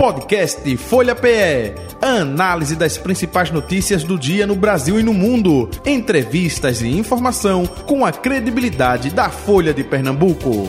Podcast Folha PE. A análise das principais notícias do dia no Brasil e no mundo. Entrevistas e informação com a credibilidade da Folha de Pernambuco.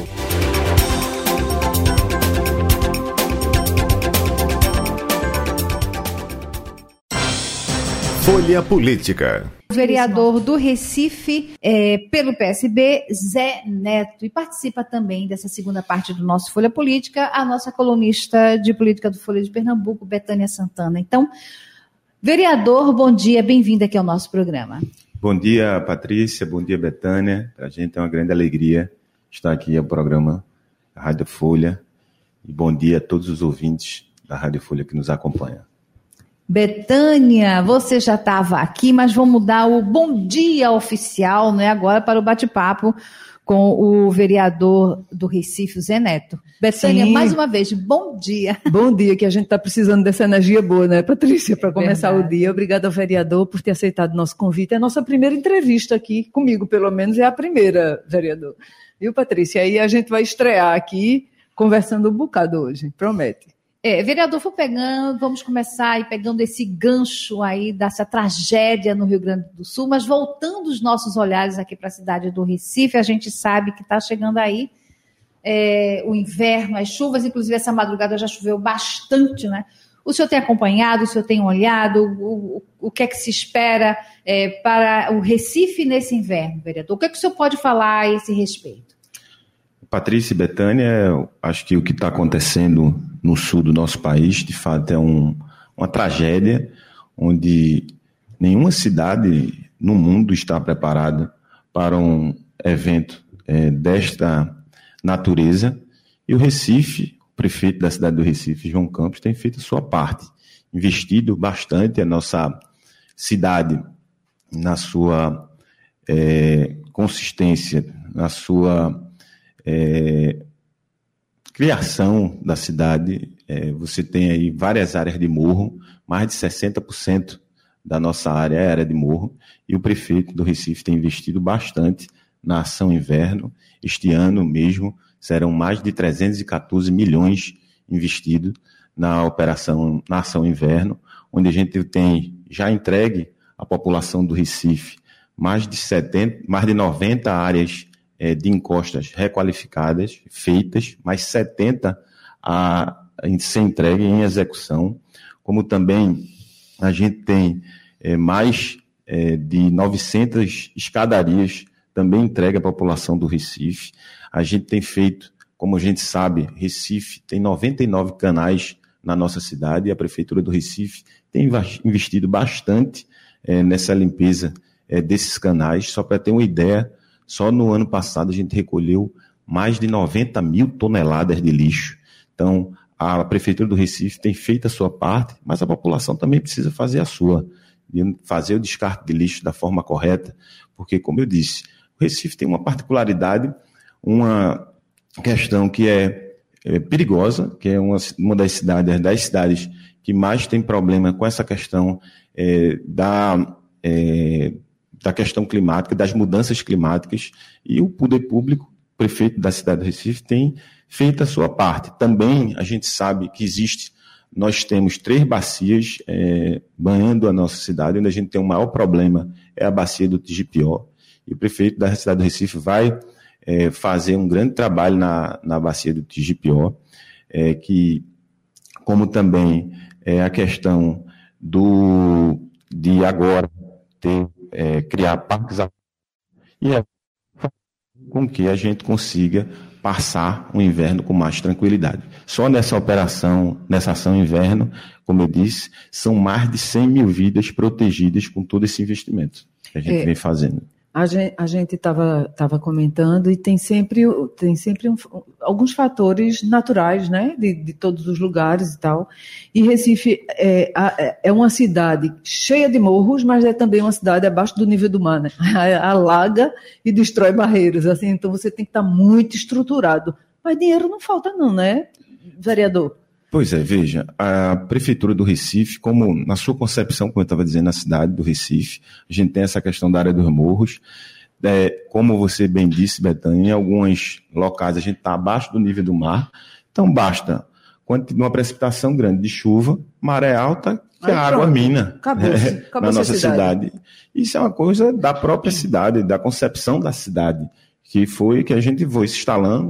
Folha Política. O vereador do Recife, pelo PSB, Zé Neto. E participa também dessa segunda parte do nosso Folha Política, a nossa colunista de política do Folha de Pernambuco, Betânia Santana. Então, vereador, bom dia, bem-vindo aqui ao nosso programa. Bom dia, Patrícia, bom dia, Betânia. Para a gente é uma grande alegria estar aqui ao programa da Rádio Folha. E bom dia a todos os ouvintes da Rádio Folha que nos acompanham. Betânia, você já estava aqui, mas vamos dar o bom dia oficial, né, agora para o bate-papo com o vereador do Recife, Zé Neto. Betânia, mais uma vez, bom dia. Bom dia, que a gente está precisando dessa energia boa, né, Patrícia, para começar o dia. Obrigada ao vereador por ter aceitado o nosso convite. É a nossa primeira entrevista aqui, comigo pelo menos, é a primeira, vereador. Viu, Patrícia? Aí a gente vai estrear aqui, conversando um bocado hoje, promete. Vereador, vamos começar aí pegando esse gancho aí dessa tragédia no Rio Grande do Sul, mas voltando os nossos olhares aqui para a cidade do Recife, a gente sabe que está chegando aí o inverno, as chuvas, inclusive essa madrugada já choveu bastante, né? O senhor tem acompanhado, o senhor tem olhado, o que é que se espera para o Recife nesse inverno, vereador? O que é que o senhor pode falar a esse respeito? Patrícia e Betânia, acho que o que está acontecendo no sul do nosso país, de fato, é uma tragédia, onde nenhuma cidade no mundo está preparada para um evento desta natureza. E o Recife, o prefeito da cidade do Recife, João Campos, tem feito a sua parte, investido bastante a nossa cidade na sua consistência, na sua criação da cidade. Você tem aí várias áreas de morro, mais de 60% da nossa área é área de morro, e o prefeito do Recife tem investido bastante na ação inverno. Este ano mesmo serão mais de 314 milhões investidos na ação inverno, onde a gente tem já entregue à população do Recife mais de 90 áreas de encostas requalificadas, feitas, mais 70 a ser entregue em execução, como também a gente tem mais de 900 escadarias também entregue à população do Recife. A gente tem feito, como a gente sabe, Recife tem 99 canais na nossa cidade, e a Prefeitura do Recife tem investido bastante nessa limpeza desses canais. Só para ter uma ideia, só no ano passado a gente recolheu mais de 90 mil toneladas de lixo. Então, a Prefeitura do Recife tem feito a sua parte, mas a população também precisa fazer a sua, fazer o descarte de lixo da forma correta, porque, como eu disse, o Recife tem uma particularidade, uma questão que é perigosa, que é uma das cidades que mais tem problema com essa questão da questão climática, das mudanças climáticas, e o poder público, o prefeito da cidade do Recife, tem feito a sua parte. Também a gente sabe que nós temos 3 bacias banhando a nossa cidade, onde a gente tem o maior problema é a bacia do Tigipió, e o prefeito da cidade do Recife vai fazer um grande trabalho na bacia do Tigipió, que, como também a questão de agora criar parques e com que a gente consiga passar o inverno com mais tranquilidade. Só nessa ação inverno, como eu disse, são mais de 100 mil vidas protegidas com todo esse investimento que a gente vem fazendo. A gente estava comentando, e tem sempre alguns fatores naturais, né, de todos os lugares e tal. E Recife é uma cidade cheia de morros, mas é também uma cidade abaixo do nível do mar, né? Alaga e destrói barreiras, assim, então você tem que estar muito estruturado. Mas dinheiro não falta não, né, vereador? Pois é, veja, a Prefeitura do Recife, como na sua concepção, como eu estava dizendo, na cidade do Recife, a gente tem essa questão da área dos morros. Como você bem disse, Betânia, em alguns locais a gente está abaixo do nível do mar, então basta uma precipitação grande de chuva, maré alta, que a água mina acabou na nossa cidade. Isso é uma coisa da própria cidade, da concepção da cidade, que foi que a gente foi se instalando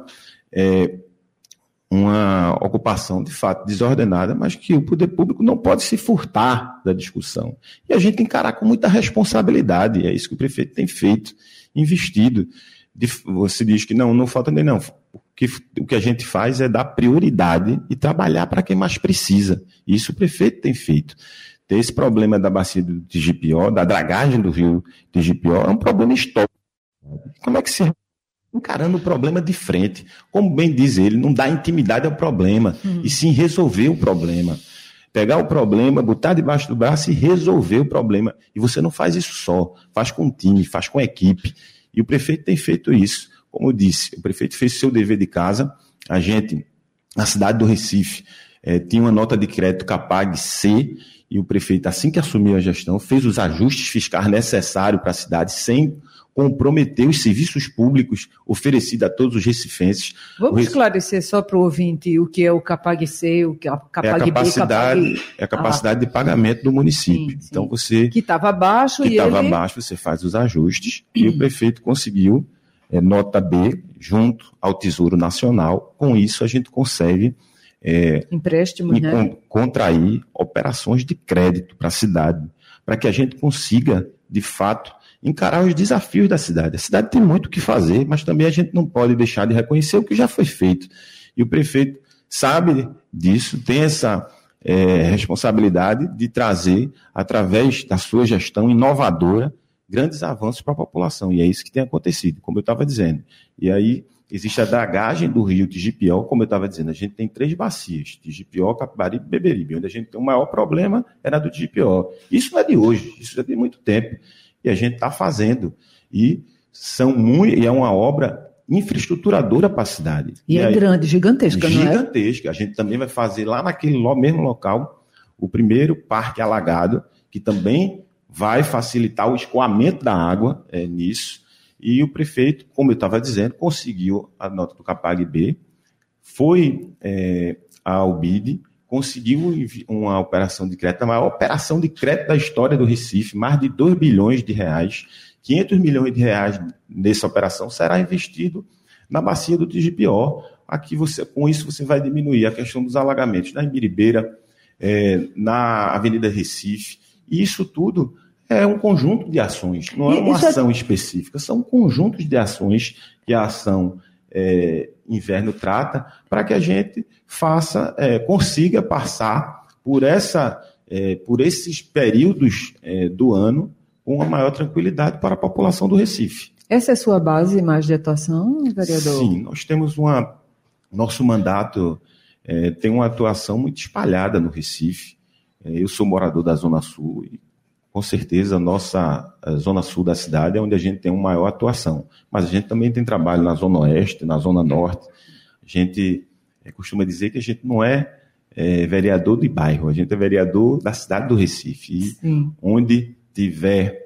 uma ocupação, de fato, desordenada, mas que o poder público não pode se furtar da discussão. E a gente tem que encarar com muita responsabilidade, é isso que o prefeito tem feito, investido. Você diz que não falta nem não. O que a gente faz é dar prioridade e trabalhar para quem mais precisa. Isso o prefeito tem feito. Ter esse problema da bacia do Tigipió, da dragagem do rio Tigipió, é um problema histórico. Como é que se encarando o problema de frente? Como bem diz ele, não dá intimidade ao problema, e sim resolver o problema. Pegar o problema, botar debaixo do braço e resolver o problema. E você não faz isso só, faz com o time, faz com a equipe. E o prefeito tem feito isso. Como eu disse, o prefeito fez seu dever de casa. A gente, na cidade do Recife, tinha uma nota de crédito Capag-C, e o prefeito, assim que assumiu a gestão, fez os ajustes fiscais necessários para a cidade, sem comprometer os serviços públicos oferecidos a todos os recifenses. Vamos esclarecer só para o ouvinte o que é o Capag-C, o que é o Capag-B, é a capacidade de pagamento do município. Sim. Então você... Que estava abaixo. Você faz os ajustes e o prefeito conseguiu nota B junto ao Tesouro Nacional. Com isso a gente consegue empréstimos, né? Contrair operações de crédito para a cidade, para que a gente consiga, de fato, encarar os desafios da cidade. A cidade tem muito o que fazer, mas também a gente não pode deixar de reconhecer o que já foi feito. E o prefeito sabe disso, tem essa responsabilidade de trazer, através da sua gestão inovadora, grandes avanços para a população. E é isso que tem acontecido, como eu estava dizendo. E aí existe a dragagem do rio Tigipió, como eu estava dizendo, a gente tem 3 bacias, Tigipió, Capibaribe e Beberibe. Onde a gente tem o maior problema era do Tigipió. Isso não é de hoje, isso já tem muito tempo. E a gente está fazendo. E é uma obra infraestruturadora para a cidade. E é grande, gigantesca, não é? Gigantesca. A gente também vai fazer lá naquele mesmo local o primeiro parque alagado, que também vai facilitar o escoamento da água nisso. E o prefeito, como eu estava dizendo, conseguiu a nota do Capag-B, foi ao BID, conseguiu uma operação de crédito, a maior operação de crédito da história do Recife, mais de 2 bilhões de reais, 500 milhões de reais nessa operação será investido na bacia do Tigipió. Aqui com isso você vai diminuir a questão dos alagamentos na Imbiribeira, na Avenida Recife, e isso tudo é um conjunto de ações, não é uma ação específica, são conjuntos de ações que a ação Inverno trata para que a gente consiga passar por esses períodos do ano com uma maior tranquilidade para a população do Recife. Essa é a sua base mais de atuação, vereador? Sim, nós temos nosso mandato tem uma atuação muito espalhada no Recife. Eu sou morador da Zona Sul e com certeza, a Zona Sul da cidade é onde a gente tem uma maior atuação. Mas a gente também tem trabalho na Zona Oeste, na Zona Norte. A gente costuma dizer que a gente não é vereador de bairro, a gente é vereador da cidade do Recife. E onde tiver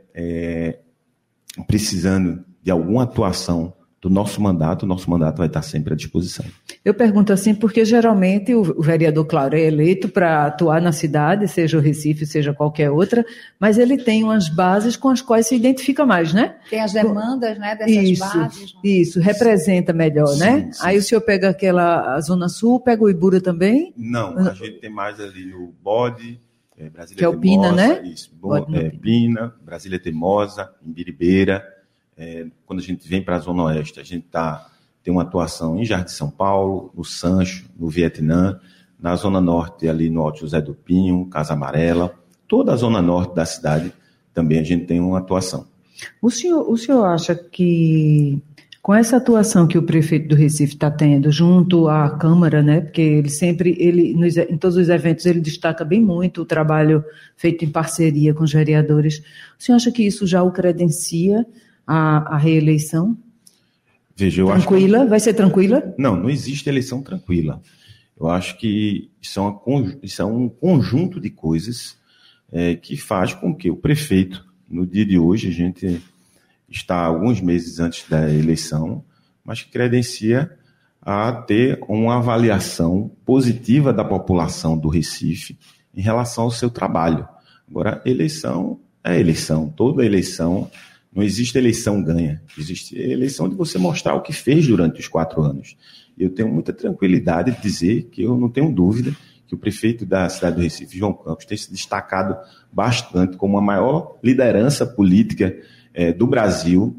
precisando de alguma atuação do nosso mandato vai estar sempre à disposição. Eu pergunto assim porque geralmente o vereador, claro, é eleito para atuar na cidade, seja o Recife, seja qualquer outra, mas ele tem umas bases com as quais se identifica mais, né? Tem as demandas, né, dessas bases. Isso, representa melhor, sim, né? Sim. Aí o senhor pega a Zona Sul, pega o Ibura também? Não, a gente tem mais ali no Bode, Brasília que é o Pina, Teimosa, né? Isso, Pina, Brasília Teimosa, Imbiribeira. Quando a gente vem para a Zona Oeste, a gente tem uma atuação em Jardim São Paulo, no Sancho, no Vietnã, na Zona Norte, ali no Alto José do Pinho, Casa Amarela, toda a Zona Norte da cidade também a gente tem uma atuação. O senhor acha que, com essa atuação que o prefeito do Recife está tendo, junto à Câmara, né, porque em todos os eventos ele destaca bem muito o trabalho feito em parceria com os vereadores, o senhor acha que isso já o credencia a reeleição? Veja, eu tranquila? Acho que... Vai ser tranquila? Não existe eleição tranquila. Eu acho que isso é um conjunto de coisas que faz com que o prefeito, no dia de hoje, a gente está alguns meses antes da eleição, mas que credencia a ter uma avaliação positiva da população do Recife em relação ao seu trabalho. Agora, eleição é eleição. Toda eleição, não existe eleição ganha. Existe eleição de você mostrar o que fez durante os 4 anos. Eu tenho muita tranquilidade de dizer que eu não tenho dúvida que o prefeito da cidade do Recife, João Campos, tem se destacado bastante como a maior liderança política do Brasil,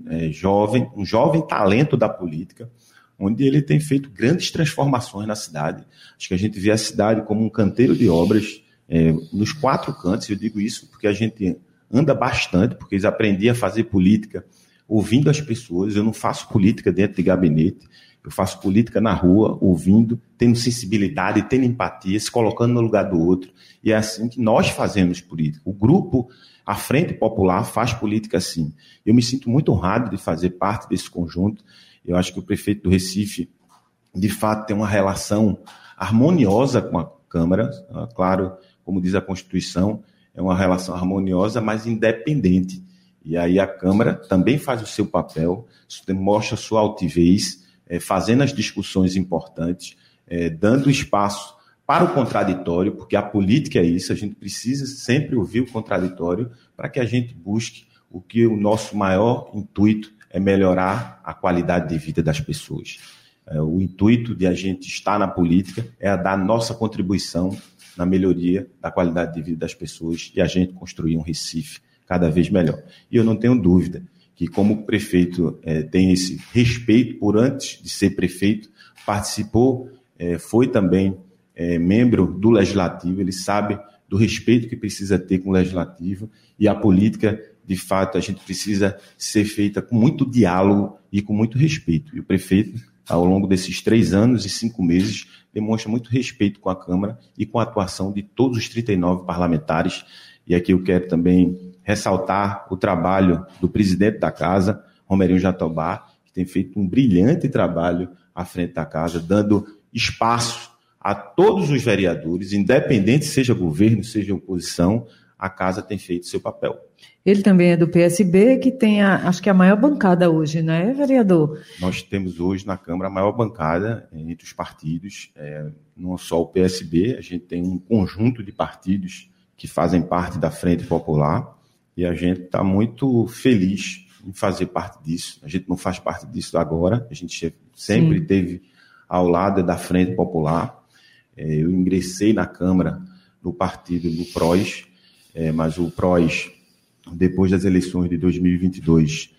um jovem talento da política, onde ele tem feito grandes transformações na cidade. Acho que a gente vê a cidade como um canteiro de obras nos 4 cantos. Eu digo isso porque a gente anda bastante, porque eles aprendiam a fazer política ouvindo as pessoas. Eu não faço política dentro de gabinete, eu faço política na rua, ouvindo, tendo sensibilidade, tendo empatia, se colocando no lugar do outro. E é assim que nós fazemos política. O grupo, a Frente Popular, faz política assim. Eu me sinto muito honrado de fazer parte desse conjunto. Eu acho que o prefeito do Recife, de fato, tem uma relação harmoniosa com a Câmara. Claro, como diz a Constituição, é uma relação harmoniosa, mas independente. E aí a Câmara também faz o seu papel, mostra sua altivez, fazendo as discussões importantes, dando espaço para o contraditório, porque a política é isso, a gente precisa sempre ouvir o contraditório para que a gente busque o que o nosso maior intuito é melhorar a qualidade de vida das pessoas. O intuito de a gente estar na política é a dar nossa contribuição na melhoria da qualidade de vida das pessoas e a gente construir um Recife cada vez melhor. E eu não tenho dúvida que, como o prefeito tem esse respeito por antes de ser prefeito, participou, foi também membro do Legislativo, ele sabe do respeito que precisa ter com o Legislativo, e a política, de fato, a gente precisa ser feita com muito diálogo e com muito respeito. E o prefeito, ao longo desses 3 anos e 5 meses, demonstra muito respeito com a Câmara e com a atuação de todos os 39 parlamentares. E aqui eu quero também ressaltar o trabalho do presidente da Casa, Romerinho Jatobá, que tem feito um brilhante trabalho à frente da Casa, dando espaço a todos os vereadores, independente seja governo, seja oposição, a Casa tem feito seu papel. Ele também é do PSB, que tem, acho que a maior bancada hoje, não é, vereador? Nós temos hoje na Câmara a maior bancada entre os partidos, não só o PSB, a gente tem um conjunto de partidos que fazem parte da Frente Popular, e a gente está muito feliz em fazer parte disso. A gente não faz parte disso agora, a gente sempre esteve ao lado da Frente Popular. Eu ingressei na Câmara no partido do PROS, mas o PROS, depois das eleições de 2022,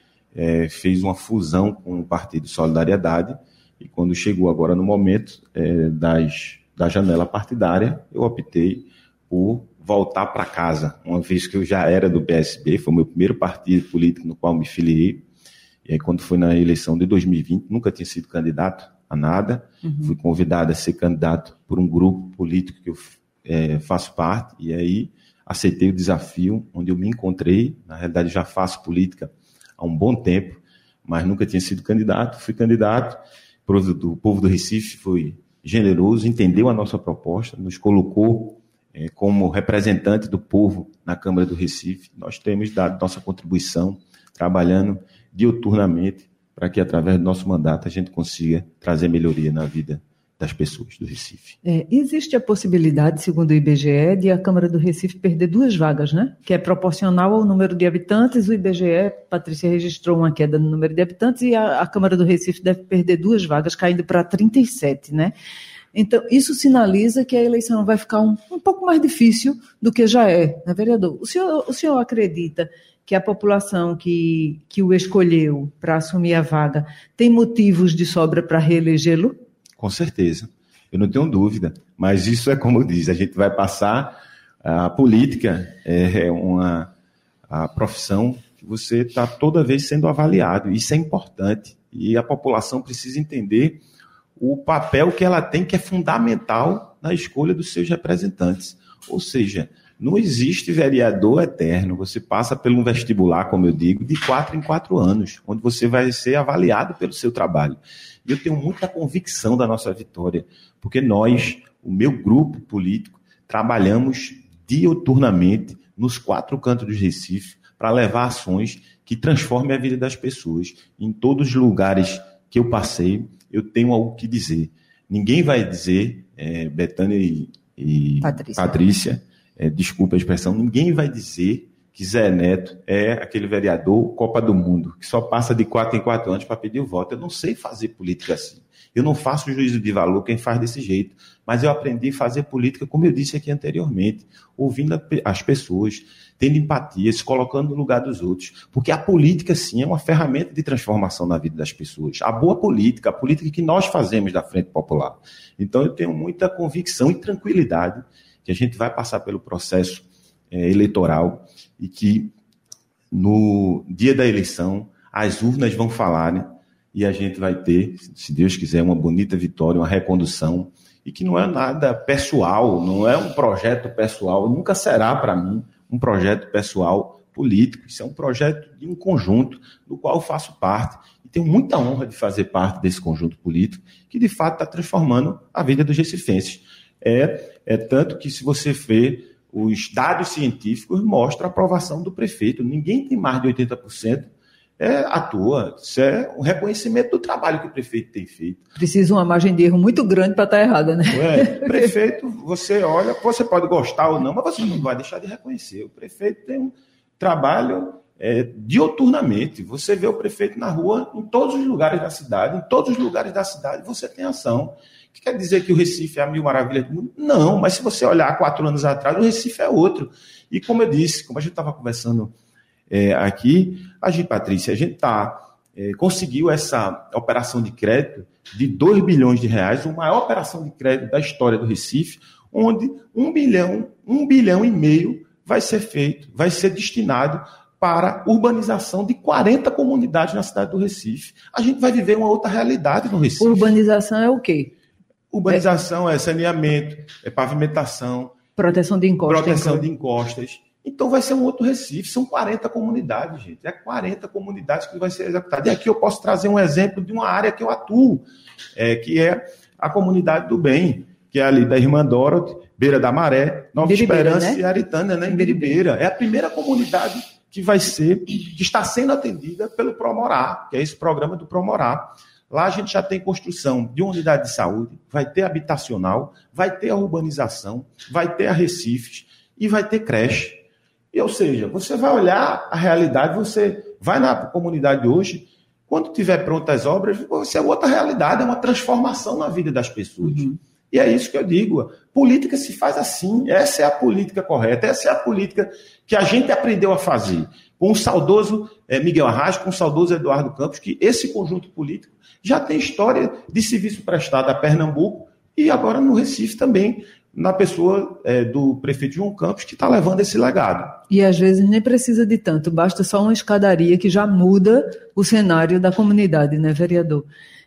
fez uma fusão com o Partido Solidariedade, e quando chegou agora no momento da janela partidária, eu optei por voltar para casa, uma vez que eu já era do PSB, foi o meu primeiro partido político no qual me filiei, e aí quando foi na eleição de 2020, nunca tinha sido candidato a nada, fui convidado a ser candidato por um grupo político que eu faço parte, e aí aceitei o desafio, onde eu me encontrei. Na realidade já faço política há um bom tempo, mas nunca tinha sido candidato, fui candidato. O povo do Recife foi generoso, entendeu a nossa proposta, nos colocou como representante do povo na Câmara do Recife. Nós temos dado nossa contribuição, trabalhando diuturnamente, para que, através do nosso mandato, a gente consiga trazer melhoria na vida das pessoas do Recife. Existe a possibilidade, segundo o IBGE, de a Câmara do Recife perder 2 vagas, né? Que é proporcional ao número de habitantes. O IBGE, Patrícia, registrou uma queda no número de habitantes e a Câmara do Recife deve perder 2 vagas, caindo para 37, né? Então, isso sinaliza que a eleição vai ficar um pouco mais difícil do que já é, né, vereador? O senhor acredita que a população que o escolheu para assumir a vaga tem motivos de sobra para reelegê-lo? Com certeza, eu não tenho dúvida, mas isso é como diz, a gente vai passar, a política a profissão que você está toda vez sendo avaliado, isso é importante, e a população precisa entender o papel que ela tem, que é fundamental na escolha dos seus representantes, ou seja, não existe vereador eterno, você passa por um vestibular, como eu digo, de 4 em 4 anos, onde você vai ser avaliado pelo seu trabalho. E eu tenho muita convicção da nossa vitória, porque nós, o meu grupo político, trabalhamos diuturnamente nos 4 cantos do Recife para levar ações que transformem a vida das pessoas. Em todos os lugares que eu passei, eu tenho algo que dizer. Ninguém vai dizer, Betânia e Patrícia, desculpa a expressão, ninguém vai dizer que Zé Neto é aquele vereador Copa do Mundo, que só passa de 4 em 4 anos para pedir o voto. Eu não sei fazer política assim. Eu não faço juízo de valor quem faz desse jeito, mas eu aprendi a fazer política, como eu disse aqui anteriormente, ouvindo as pessoas, tendo empatia, se colocando no lugar dos outros, porque a política, sim, é uma ferramenta de transformação na vida das pessoas. A boa política, a política que nós fazemos da Frente Popular. Então, eu tenho muita convicção e tranquilidade que a gente vai passar pelo processo eleitoral e que no dia da eleição as urnas vão falar, né? E a gente vai ter, se Deus quiser, uma bonita vitória, uma recondução, e que não é nada pessoal, não é um projeto pessoal, nunca será para mim um projeto pessoal político. Isso é um projeto de um conjunto do qual eu faço parte, e tenho muita honra de fazer parte desse conjunto político, que de fato está transformando a vida dos recifenses. Tanto que, se você vê, os dados científicos mostram a aprovação do prefeito. Ninguém tem mais de 80%. À toa. Isso é um reconhecimento do trabalho que o prefeito tem feito. Precisa uma margem de erro muito grande para estar errada, né? Prefeito, você olha, você pode gostar ou não, mas você não vai deixar de reconhecer. O prefeito tem um trabalho dioturnamente. Você vê o prefeito na rua, em todos os lugares da cidade. Em todos os lugares da cidade você tem ação. O que quer dizer que o Recife é a mil maravilhas do mundo? Não, mas se você olhar 4 anos atrás, o Recife é outro. E como eu disse, como a gente estava conversando aqui, Patrícia, a gente conseguiu essa operação de crédito de 2 bilhões de reais, a maior operação de crédito da história do Recife, onde 1 bilhão e meio vai ser feito, vai ser destinado para urbanização de 40 comunidades na cidade do Recife. A gente vai viver uma outra realidade no Recife. Urbanização é o quê? Urbanização é saneamento, é pavimentação, proteção de encostas. Então vai ser um outro Recife, são 40 comunidades, gente. 40 comunidades que vai ser executado. E aqui eu posso trazer um exemplo de uma área que eu atuo, que é a comunidade do bem, que é ali da Irmã Dorothy, Beira da Maré, Nova Esperança, né? E Aritânia, né? Em Biribeira. É a primeira comunidade que está sendo atendida pelo Promorá, que é esse programa do Promorá. Lá a gente já tem construção de uma unidade de saúde, vai ter habitacional, vai ter a urbanização, vai ter a recifes e vai ter creche. Ou seja, você vai olhar a realidade, você vai na comunidade hoje, quando tiver prontas as obras, vai ser outra realidade, é uma transformação na vida das pessoas. Uhum. E é isso que eu digo, política se faz assim, essa é a política correta, essa é a política que a gente aprendeu a fazer. Com o saudoso Miguel Arraes, com o saudoso Eduardo Campos, que esse conjunto político já tem história de serviço prestado a Pernambuco e agora no Recife também, na pessoa do prefeito João Campos, que está levando esse legado. E às vezes nem precisa de tanto, basta só uma escadaria que já muda o cenário da comunidade, né, vereador?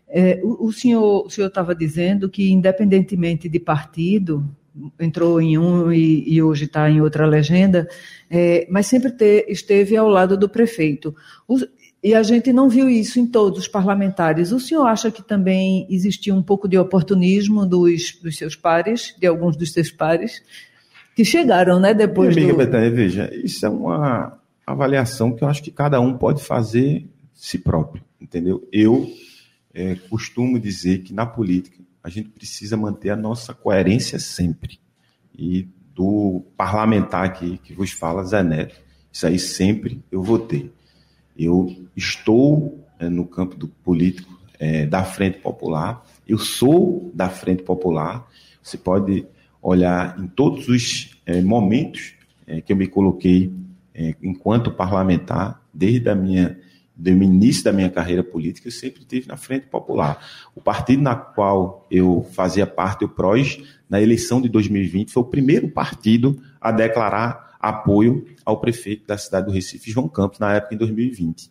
O senhor estava dizendo que, independentemente de partido, entrou em um e hoje está em outra legenda, mas sempre esteve ao lado do prefeito. E a gente não viu isso em todos os parlamentares. O senhor acha que também existia um pouco de oportunismo dos seus pares, de alguns dos seus pares, que chegaram, né, depois Amiga Betânia, veja, isso é uma avaliação que eu acho que cada um pode fazer si próprio, entendeu? Eu costumo dizer que na política a gente precisa manter a nossa coerência sempre. E do parlamentar aqui que vos fala, Zé Neto, isso aí sempre eu vou ter. Eu estou no campo do político da Frente Popular, eu sou da Frente Popular. Você pode olhar em todos os momentos que eu me coloquei enquanto parlamentar, desde do início da minha carreira política, eu sempre estive na Frente Popular. O partido na qual eu fazia parte, o PROS, na eleição de 2020, foi o primeiro partido a declarar apoio ao prefeito da cidade do Recife, João Campos, na época, em 2020.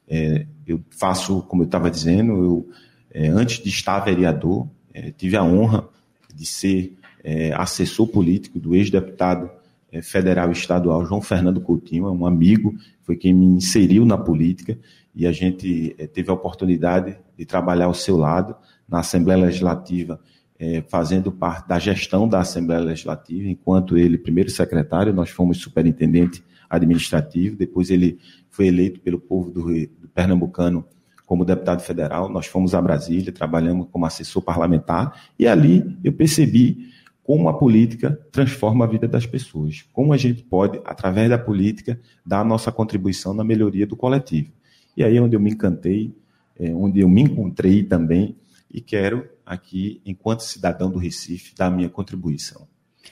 Eu faço, como eu estava dizendo, antes de estar vereador, tive a honra de ser assessor político do ex-deputado federal e estadual João Fernando Coutinho, é um amigo, foi quem me inseriu na política, e a gente teve a oportunidade de trabalhar ao seu lado na Assembleia Legislativa, fazendo parte da gestão da Assembleia Legislativa, enquanto ele, primeiro secretário, nós fomos superintendente administrativo, depois ele foi eleito pelo povo do pernambucano como deputado federal, nós fomos a Brasília, trabalhamos como assessor parlamentar, e ali eu percebi como a política transforma a vida das pessoas, como a gente pode, através da política, dar a nossa contribuição na melhoria do coletivo. E aí é onde eu me encantei, onde eu me encontrei também, e quero aqui, enquanto cidadão do Recife, dar a minha contribuição.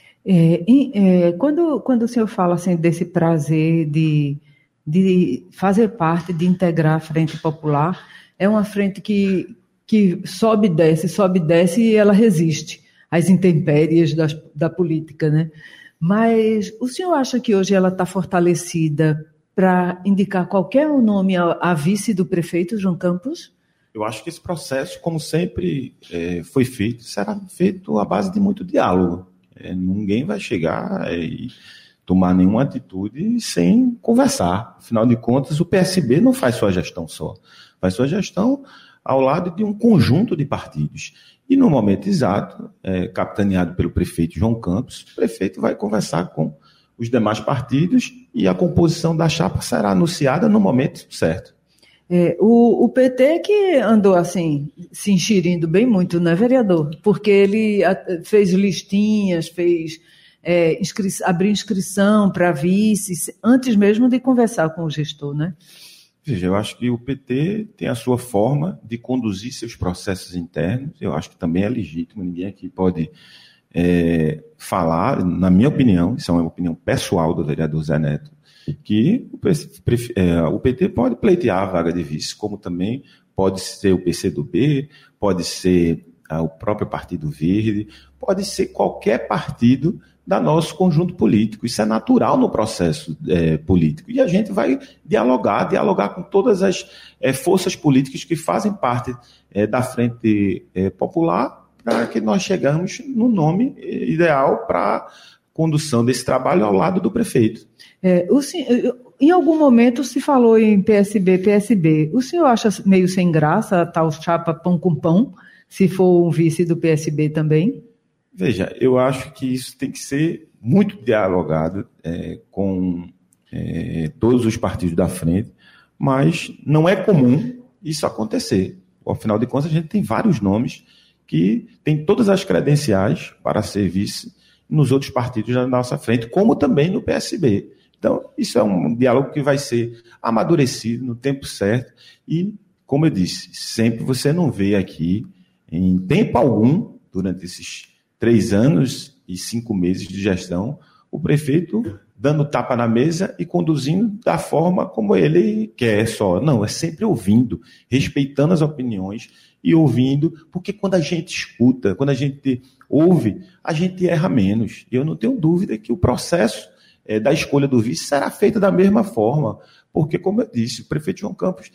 Quando o senhor fala assim, desse prazer de fazer parte, de integrar a Frente Popular, é uma frente que sobe e desce e ela resiste às intempéries da política, né? Mas o senhor acha que hoje ela está fortalecida para indicar qualquer nome a vice do prefeito João Campos? Eu acho que esse processo, como sempre foi feito, será feito à base de muito diálogo. Ninguém vai chegar e tomar nenhuma atitude sem conversar. Afinal de contas, o PSB não faz sua gestão só. Faz sua gestão ao lado de um conjunto de partidos. E no momento exato, capitaneado pelo prefeito João Campos, o prefeito vai conversar com os demais partidos e a composição da chapa será anunciada no momento certo. O PT que andou assim, se enxerindo bem muito, né, vereador? Porque ele fez listinhas, abriu inscrição para vice, antes mesmo de conversar com o gestor, né? Veja, eu acho que o PT tem a sua forma de conduzir seus processos internos, eu acho que também é legítimo, ninguém aqui pode falar, na minha opinião, isso é uma opinião pessoal do vereador Zé Neto, que o PT pode pleitear a vaga de vice, como também pode ser o PCdoB, pode ser o próprio Partido Verde, pode ser qualquer partido da nosso conjunto político. Isso é natural no processo político. E a gente vai dialogar com todas as forças políticas que fazem parte da Frente Popular, para que nós chegamos no nome ideal para a condução desse trabalho ao lado do prefeito. Em algum momento se falou em PSB. O senhor acha meio sem graça a tal chapa pão com pão, se for um vice do PSB também? Veja, eu acho que isso tem que ser muito dialogado com todos os partidos da frente, mas não é comum isso acontecer. Afinal de contas, a gente tem vários nomes que têm todas as credenciais para ser vice nos outros partidos da nossa frente, como também no PSB. Então, isso é um diálogo que vai ser amadurecido no tempo certo e, como eu disse, sempre você não vê aqui, em tempo algum, durante esses 3 anos e 5 meses de gestão, o prefeito dando tapa na mesa e conduzindo da forma como ele quer só. Não, é sempre ouvindo, respeitando as opiniões e ouvindo, porque quando a gente escuta, quando a gente ouve, a gente erra menos. Eu não tenho dúvida que o processo da escolha do vice será feito da mesma forma, porque, como eu disse, o prefeito João Campos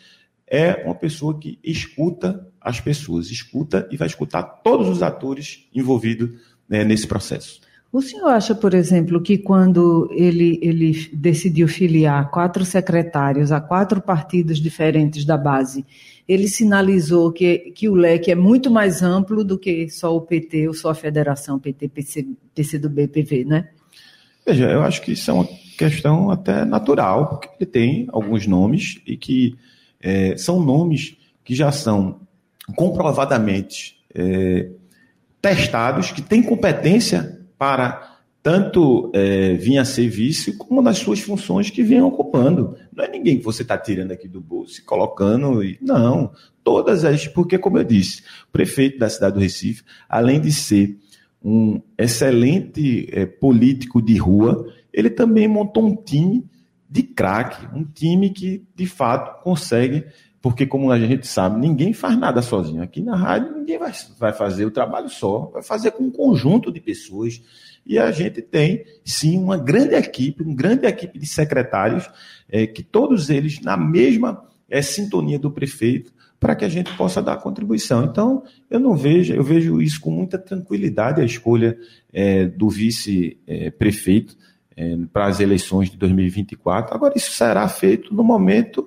é uma pessoa que escuta as pessoas, escuta e vai escutar todos os atores envolvidos nesse processo. O senhor acha, por exemplo, que quando ele decidiu filiar 4 secretários a 4 partidos diferentes da base, ele sinalizou que o leque é muito mais amplo do que só o PT ou só a federação PT, PCdoB, PV, né? Veja, eu acho que isso é uma questão até natural, porque ele tem alguns nomes e que são nomes que já são comprovadamente testados, que têm competência para tanto vir a ser vice, como nas suas funções que vem ocupando. Não é ninguém que você está tirando aqui do bolso e colocando, não. Todas as, porque, como eu disse, o prefeito da cidade do Recife, além de ser um excelente político de rua, ele também montou um time de craque, um time que, de fato, consegue, porque, como a gente sabe, ninguém faz nada sozinho. Aqui na rádio, ninguém vai fazer o trabalho só, vai fazer com um conjunto de pessoas. E a gente tem, sim, uma grande equipe de secretários, que todos eles na mesma sintonia do prefeito, para que a gente possa dar contribuição. Então, eu vejo isso com muita tranquilidade, a escolha do vice-prefeito para as eleições de 2024. Agora, isso será feito no momento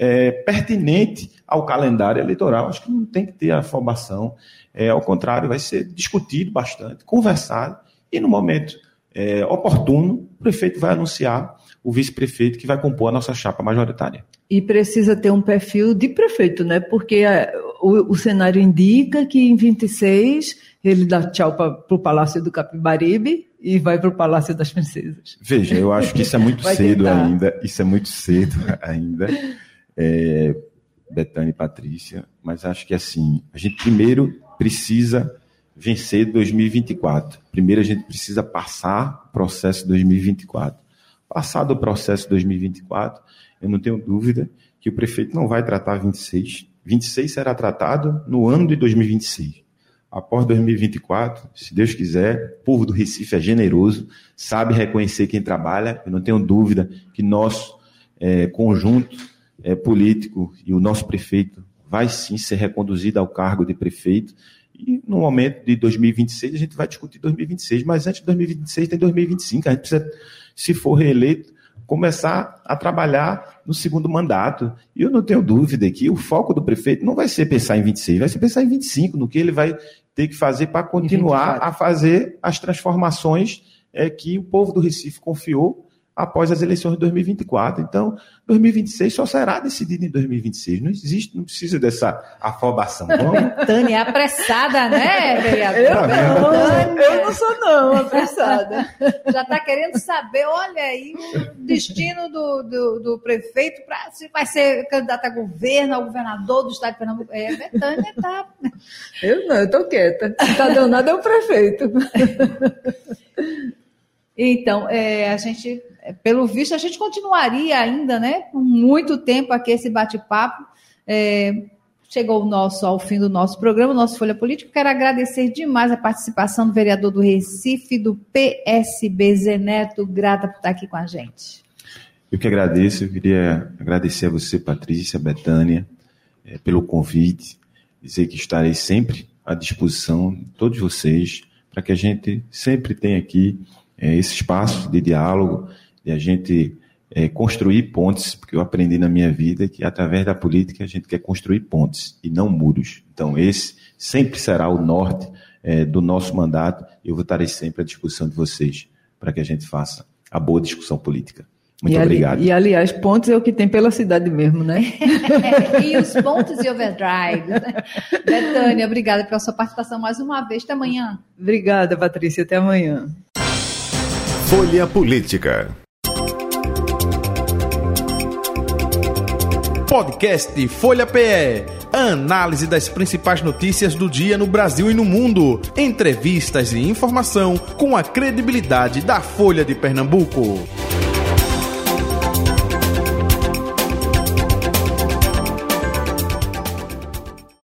pertinente ao calendário eleitoral. Acho que não tem que ter afobação. Ao contrário, vai ser discutido bastante, conversado, e no momento oportuno, o prefeito vai anunciar o vice-prefeito que vai compor a nossa chapa majoritária. E precisa ter um perfil de prefeito, né? Porque o cenário indica que em 26 ele dá tchau para o Palácio do Capibaribe e vai para o Palácio das Princesas. Veja, eu acho que isso é muito cedo ainda. Isso é muito cedo ainda, Bethânia e Patrícia. Mas acho que assim, a gente primeiro precisa vencer 2024. Primeiro a gente precisa passar o processo 2024. Passado o processo 2024, eu não tenho dúvida que o prefeito não vai tratar 26. 26 será tratado no ano de 2026. Após 2024, se Deus quiser, o povo do Recife é generoso, sabe reconhecer quem trabalha. Eu não tenho dúvida que nosso conjunto político e o nosso prefeito vai sim ser reconduzido ao cargo de prefeito. E no momento de 2026, a gente vai discutir 2026, mas antes de 2026 tem 2025. A gente precisa, se for reeleito, começar a trabalhar no segundo mandato. E eu não tenho dúvida que o foco do prefeito não vai ser pensar em 26, vai ser pensar em 25, no que ele vai ter que fazer para continuar a fazer as transformações que o povo do Recife confiou após as eleições de 2024. Então, 2026 só será decidido em 2026. Não precisa dessa afobação. Bethânia é apressada, né, vereadora? Eu não sou não apressada. Já está querendo saber, olha aí, o destino do prefeito, se vai ser candidato a governo, ao governador do estado de Pernambuco. Bethânia está... Eu estou quieta. Se está dando nada é o prefeito. Então, a gente, pelo visto, a gente continuaria ainda, né, por muito tempo aqui esse bate-papo. Chegou ao fim do nosso programa, nosso Folha Política. Quero agradecer demais a participação do vereador do Recife, do PSB, Zé Neto. Grata por estar aqui com a gente. Eu que agradeço. Eu queria agradecer a você, Patrícia, Bethânia, pelo convite. Dizer que estarei sempre à disposição de todos vocês para que a gente sempre tenha aqui esse espaço de diálogo, de a gente construir pontes, porque eu aprendi na minha vida que através da política a gente quer construir pontes e não muros. Então esse sempre será o norte do nosso mandato e eu estarei sempre à disposição de vocês para que a gente faça a boa discussão política. Muito obrigado. E, aliás, pontos é o que tem pela cidade mesmo, né? E os pontos e overdrive. Né? Bethânia, obrigada pela sua participação mais uma vez. Até amanhã. Obrigada, Patrícia. Até amanhã. Folha Política. Podcast Folha PE. Análise das principais notícias do dia no Brasil e no mundo. Entrevistas e informação com a credibilidade da Folha de Pernambuco.